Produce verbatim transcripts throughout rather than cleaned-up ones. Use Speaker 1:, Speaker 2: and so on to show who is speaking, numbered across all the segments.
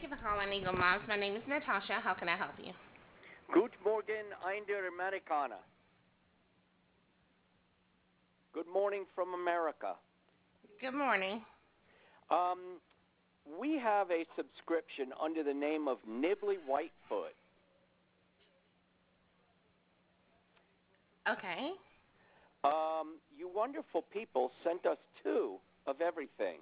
Speaker 1: you for calling Eagle Moms. My name is Natasha. How can I help you?
Speaker 2: Good morgen, Einder Americana. Good morning from America.
Speaker 1: Good morning.
Speaker 2: Um, we have a subscription under the name of Nibbly Whitefoot.
Speaker 1: Okay.
Speaker 2: Um, you wonderful people sent us two of everything.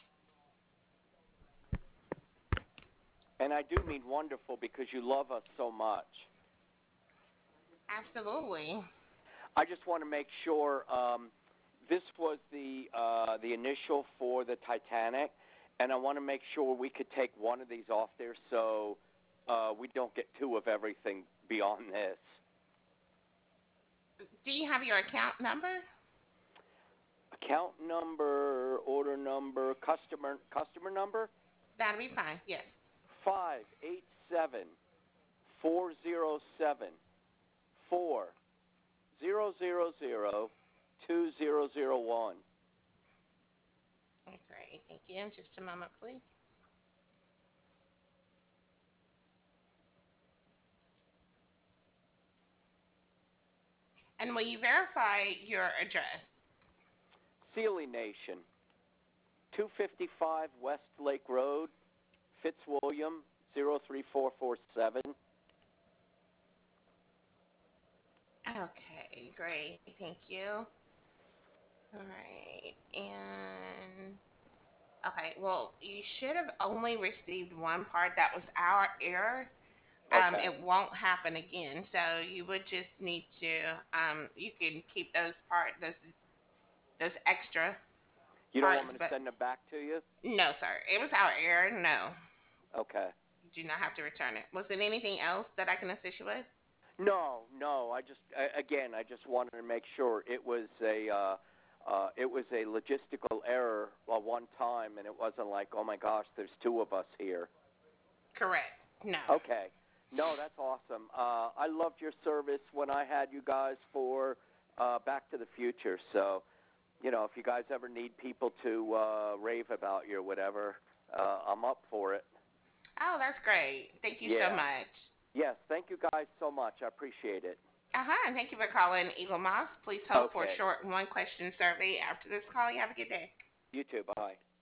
Speaker 2: And I do mean wonderful because you love us so much.
Speaker 1: Absolutely.
Speaker 2: I just want to make sure um, this was the uh, the initial for the Titanic, and I want to make sure we could take one of these off there so uh, we don't get two of everything beyond this.
Speaker 1: Do you have your account number?
Speaker 2: Account number, order number, customer customer number
Speaker 1: That'll be fine. Yes.
Speaker 2: five eight seven four zero seven four zero zero zero two zero zero one.
Speaker 1: Great. Thank you. Just a moment, please. And will you verify your address?
Speaker 2: Sealy Nation, two fifty-five West Lake Road, Fitzwilliam zero three four four seven.
Speaker 1: Okay. Great. Thank you. All right. And okay. Well, you should have only received one part. That was our error. Um,
Speaker 2: Okay.
Speaker 1: it won't happen again. So you would just need to, um, you can keep those part, those, those extra
Speaker 2: You don't want
Speaker 1: parts,
Speaker 2: me to
Speaker 1: but
Speaker 2: send them back to you?
Speaker 1: no, sir. It was our error. No,
Speaker 2: Okay.
Speaker 1: you do not have to return it. Was it anything else that I can assist you with?
Speaker 2: No, no. I just I, again, I just wanted to make sure it was a uh, uh, it was a logistical error uh, one time, and it wasn't like, oh my gosh, there's two of us here.
Speaker 1: Correct. No.
Speaker 2: Okay. No, that's awesome. Uh, I loved your service when I had you guys for uh, Back to the Future. So, you know, if you guys ever need people to uh, rave about you or whatever, uh, I'm up for it.
Speaker 1: Oh, that's great. Thank you so
Speaker 2: Yeah.
Speaker 1: much.
Speaker 2: Yes. Thank you guys so much. I appreciate it.
Speaker 1: Uh huh. And thank you for calling Eagle Moss. Please hold for a
Speaker 2: Okay.
Speaker 1: short one question survey after this call. You have a good day.
Speaker 2: You too. Bye.